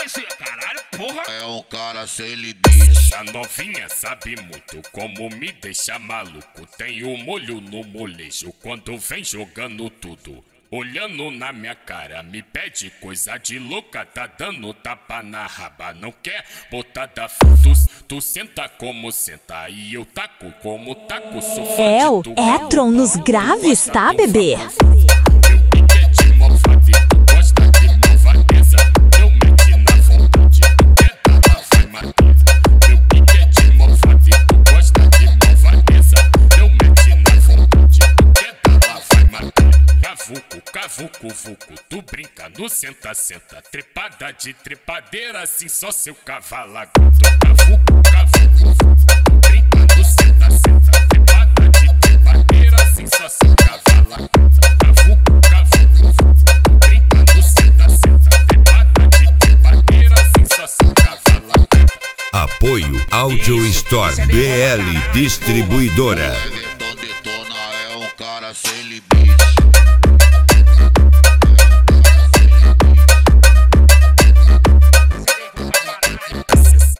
conhecer, caralho, porra. É um cara sem limite. Essa novinha sabe muito como me deixa maluco. Tem o molho no molejo quando vem jogando tudo. Olhando na minha cara, me pede coisa de louca. Tá dando tapa na raba, não quer botar da frutos. Tu senta como senta e eu taco como taco. Sou fã É o de tu, Etron nos graves, tá, bebê? Meu pique é de malvado, tu gosta de malvadeza. Não mete na vontade, tu quer dar lá, vai madeira. Meu pique é de malvado, tu gosta de malvadeza. Não mete na vontade, tu quer dar lá, vai madeira. Cavuco, cavuco, vuco, tu brinca no senta-senta. Trepada de trepadeira, assim só seu cavalo agudo. Cavuco, cavuco, vuco, tu brinca no senta-senta. Trepada de trepadeira, assim só seu cavalo agudo. Cavuco, cavuco, vuco, tu brinca no senta-senta. Trepada de trepadeira, assim só seu cavalo agudo. Apoio Audio Store BL Distribuidora. Everton Detona é um cara sem limite.